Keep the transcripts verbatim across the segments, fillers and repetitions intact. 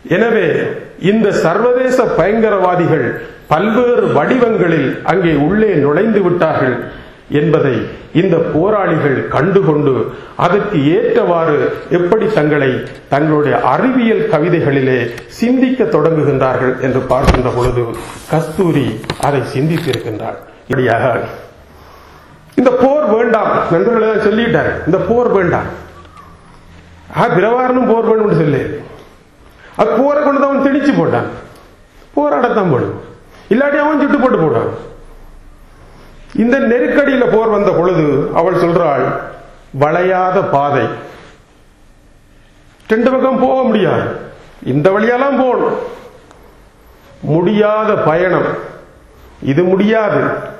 எனவே இந்த சர்வதேச பயங்கரவாதிகள் பல்வேறு வடிவங்களில் அங்கே உள்ளே நுழைந்து விட்டார்கள் என்பதை இந்த போராளிகள் கண்டுகொண்டு அதற்கு ஏற்றவாறு எப்படி தங்களை தங்களுடைய அறிவியல் கவிதைகளிலே சிந்திக்க தொடங்குகின்றார்கள் என்று பார்க்கின்ற பொழுது கஸ்தூரி அதை சிந்தித்திருக்கின்றார். இப்படியாக இந்த போர் வேண்டாம் நண்பர்களை சொல்லிட்டார், இந்த போர் வேண்டாம், பிரவாரனும் போர் வேணும் சொல்லு, அது போரை கொண்டு அவன் திணிச்சு போட்டான், போராடத்தான் போடும், இல்லாட்டி அவன் சுட்டு போட்டு போட்டான். இந்த நெருக்கடியில போர் வந்த பொழுது அவள் சொல்றாள், வளையாத பாதை, ரெண்டு பக்கம் போக முடியாது, இந்த வழியெல்லாம் போகணும், முடியாத பயணம், இது முடியாது,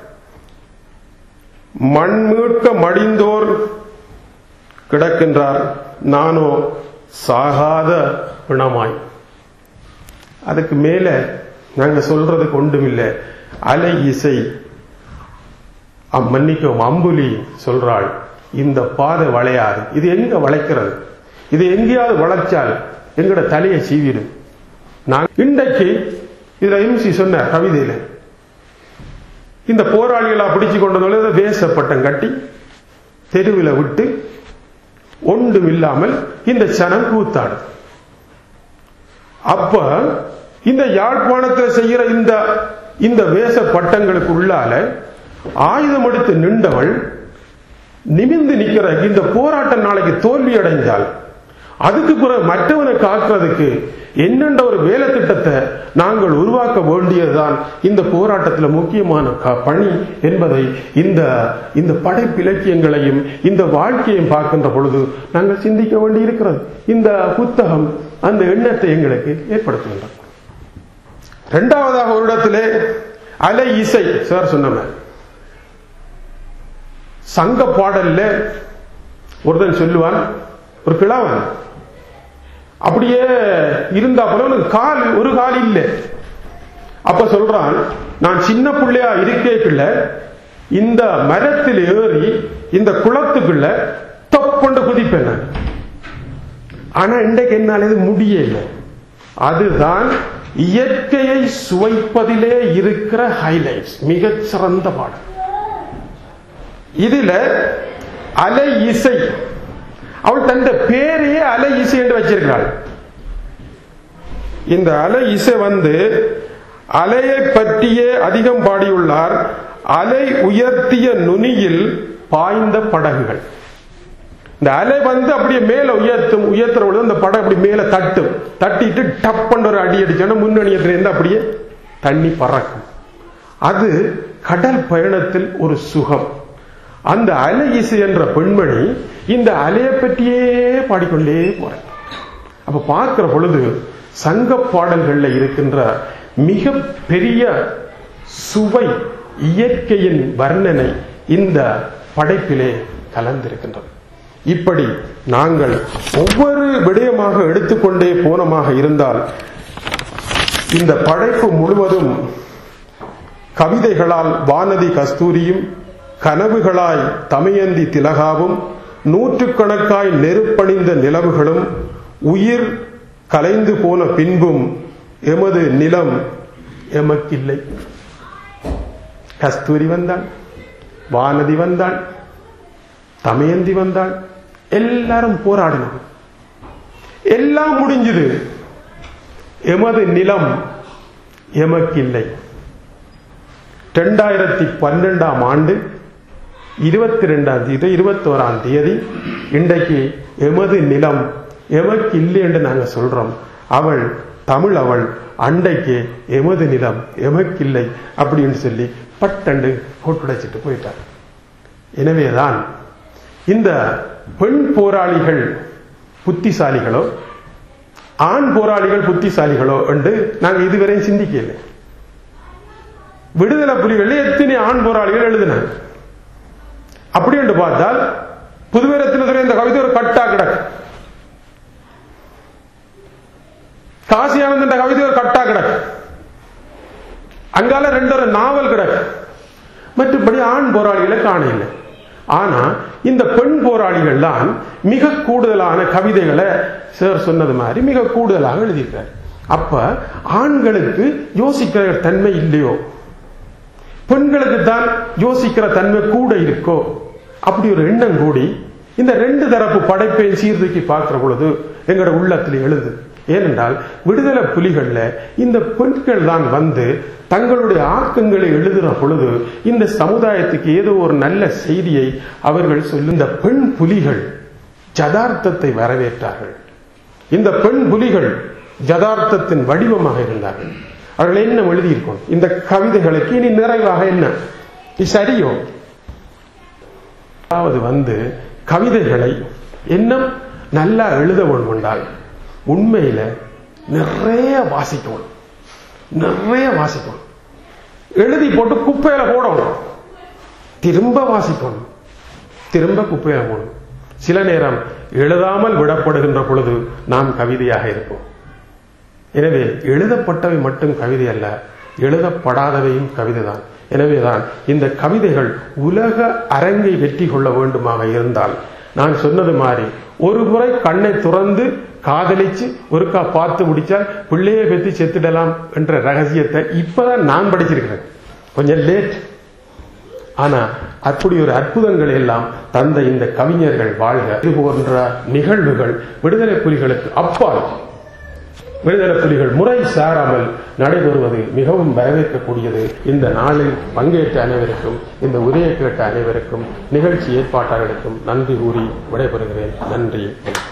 மண் மீட்க மடிந்தோர் கிடக்கின்றார், நானோ சாகாத பிணமாய். அதுக்கு மேல நாங்க சொல்றதுக்கு ஒன்றுமில்லை. அலை இசை மன்னிக்கவும் அம்புலி சொல்றாள், இந்த பாதை வளையாது, இது எங்க வளைக்கிறது, இது எங்கேயாவது வளைச்சால் எங்கட தலையை சீவிடும். நான் இன்றைக்கு இதுல எம்சி சொன்ன கவிதையில இந்த போராளிகளா பிடிச்சு கொண்டதோட வேச பட்டம் கட்டி தெருவில் விட்டு ஒன்றும் இல்லாமல் இந்த சனம் கூத்தாடு. அப்ப இந்த யாழ்ப்பாணத்தில் செய்கிற இந்த இந்த வேச பட்டங்களுக்கு உள்ளால ஆயுதம் எடுத்து நின்றவள் நிமிந்து நிக்கிற இந்த போராட்டம் நாளைக்கு தோல்வி அடைந்தால் அதுக்கு பிறகு மற்றவனை காக்கிறதுக்கு என்னென்ற ஒரு வேலை திட்டத்தை நாங்கள் உருவாக்க வேண்டியதுதான் இந்த போராட்டத்தில் முக்கியமான பணி என்பதை இந்த இந்த படைப்பிலக்கியங்களையும் இந்த வாழ்க்கையையும் பார்க்கின்ற பொழுது நாங்கள் சிந்திக்க வேண்டி இருக்கிறது. இந்த புத்தகம் அந்த எண்ணத்தை எங்களுக்கு ஏற்படுத்துகின்றது. இரண்டாவதாக ஒரு இடத்திலே அலை இசை சார் சொன்ன சங்க பாடல்ல ஒருத்தன் சொல்லுவான், ஒரு கிழவன் அப்படியே இருந்தா போல உனக்கு கால் ஒரு கால் இல்லை. அப்ப சொல்றான், நான் சின்ன பிள்ளையா இருக்கேக்குள்ள இந்த மரத்தில் ஏறி இந்த குளத்துக்குள்ள தொப்பொண்டு குதிப்பேன். ஆனா இன்றைக்கு என்னால இது முடியல. அதுதான் இயற்கையை சுவைப்பதிலே இருக்கிற ஹைலைட்ஸ், மிகச்சிறந்த பாடல். இதுல அலை இசை, அவள் தந்த பேரையே அலை இசை என்று வச்சிருக்கிறாள். இந்த அலை இசை வந்து அலையை பற்றியே அதிகம் பாடியுள்ளார். அலை உயர்த்திய நுனியில் பாய்ந்த படகுகள். இந்த அலை வந்து அப்படியே மேல உயர்த்தும், உயர்த்துற பொழுது அந்த படம் அப்படி மேல தட்டும், தட்டிட்டு டப்பன் ஒரு அடி அடிச்சோன்னா முன்னணியத்துல இருந்து அப்படியே தண்ணி பறக்கும். அது கடல் பயணத்தில் ஒரு சுகம். அந்த அலை இசை என்ற பெண்மணி இந்த அலையை பற்றியே பாடிக்கொண்டே போற. அப்ப பார்க்கிற பொழுது சங்க பாடல்கள்ல இருக்கின்ற மிக பெரிய சுவை, இயற்கையின் வர்ணனை இந்த படைப்பிலே கலந்திருக்கின்றது. இப்படி நாங்கள் ஒவ்வொரு விடயமாக எடுத்துக்கொண்டே போனமாக இருந்தால் இந்த படைப்பு முழுவதும் கவிதைகளால் வானதி கஸ்தூரியும், கனவுகளாய் தமயந்தி திலகாவும், நூற்றுக்கணக்காய் நெருப்பணிந்த நிலவுகளும், உயிர் கலைந்து போன பின்பும் எமது நிலம் எமக்கில்லை. கஸ்தூரி வந்தாள், வானதி வந்தாள், தமயந்தி வந்தாள், எல்லாரும் போராடினோம், எல்லாம் முடிஞ்சது. எமது நிலம் எமக்கில்லை. இரண்டாயிரத்தி பன்னெண்டாம் ஆண்டு இருபத்தி ரெண்டாம் தேதி இருபத்தி ஓராம் தேதி இன்றைக்கு எமது நிலம் எமக்கு இல்லை என்று நாங்கள் சொல்றோம். அவள் தமிழ், அவள் அண்டைக்கு எமது நிலம் எமக்கில்லை அப்படின்னு சொல்லி பட்டண்டு போட்டுடைச்சிட்டு போயிட்டார். எனவேதான் இந்த பெண் போராளிகள் புத்திசாலிகளோ ஆண் போராளிகள் புத்திசாலிகளோ என்று நாங்கள் இதுவரை சிந்திக்கல. விடுதலை புலிகள் எத்தனை ஆண் போராளிகள் எழுதினாங்க. அப்படி என்று பார்த்தால் புதுவரத்தினதுரை இந்த கவிதை ஒரு கட்டா கிடக்கு, காசியானந்த கவிதை ஒரு கட்டா கிடக்கு, அங்கால ரெண்டு ஒரு நாவல் கிடக்கு. மற்றபடி ஆண் போராளிகளை காணல. ஆனா இந்த பெண் போராளிகள் தான் மிக கூடுதலான கவிதைகளை சார் சொன்னது மாதிரி மிக கூடுதலாக எழுதியிருக்காரு. அப்ப ஆண்களுக்கு யோசிக்கிற தன்மை இல்லையோ, பெண்களுக்கு தான் யோசிக்கிற தன்மை கூட இருக்கோ, அப்படி ஒரு எண்ணம் கூடி இந்த ரெண்டு தரப்பு படைப்பை சீர்தூக்கி பார்க்கிற பொழுது எங்களோட உள்ளத்தில் எழுது. ஏனென்றால் விடுதலை புலிகள்ல இந்த பெண்கள் தான் வந்து தங்களுடைய ஆக்கங்களை எழுதுகிற பொழுது இந்த சமுதாயத்துக்கு ஏதோ ஒரு நல்ல செய்தியை அவர்கள் சொல்லி இந்த பெண் புலிகள் யதார்த்தத்தை வரவேற்றார்கள். இந்த பெண் புலிகள் யதார்த்தத்தின் வடிவமாக இருந்தார்கள். அவர்கள் என்ன எழுதியிருக்கோம் இந்த கவிதைகளுக்கு இனி நிறைவாக என்ன சரியோ, அதாவது வந்து கவிதைகளை என்ன நல்லா எழுத வேண்டும் என்றால் உண்மையில நிறைய வாசிக்கணும், நிறைய வாசிக்கணும். எழுதி போட்டு குப்பையில போடணும், திரும்ப வாசிக்கணும், திரும்ப குப்பையில போடணும். சில நேரம் எழுதாமல் விடப்படுகின்ற பொழுது நாம் கவிதையாக இருப்போம். எனவே எழுதப்பட்டவை மட்டும் கவிதை அல்ல, எழுதப்படாதவையும் கவிதை தான். எனவேதான் இந்த கவிதைகள் உலக அரங்கை வெற்றி கொள்ள வேண்டுமாக இருந்தால் நான் சொன்னது மாதிரி ஒரு முறை கண்ணை துறந்து காதலிச்சு ஒருக்கா பார்த்து முடிச்சால் பிள்ளையை பெற்று செத்துடலாம் என்ற ரகசியத்தை இப்பதான் நான் படிச்சிருக்கிறேன், கொஞ்சம் லேட். ஆனா அப்படி ஒரு அற்புதங்கள் எல்லாம் தந்த இந்த கவிஞர்கள் வாழ்க. இது போன்ற நிகழ்வுகள் விடுதலை புலிகளுக்கு அப்பால் விடுதலை புலிகள் முறை சாராமல் நடைபெறுவது மிகவும் வரவேற்கக்கூடியது. இந்த நாளில் பங்கேற்ற அனைவருக்கும், இந்த உரையை கேட்ட அனைவருக்கும், நிகழ்ச்சி ஏற்பாட்டாளர்களுக்கும் நன்றி கூறி விடைபெறுகிறேன். நன்றி.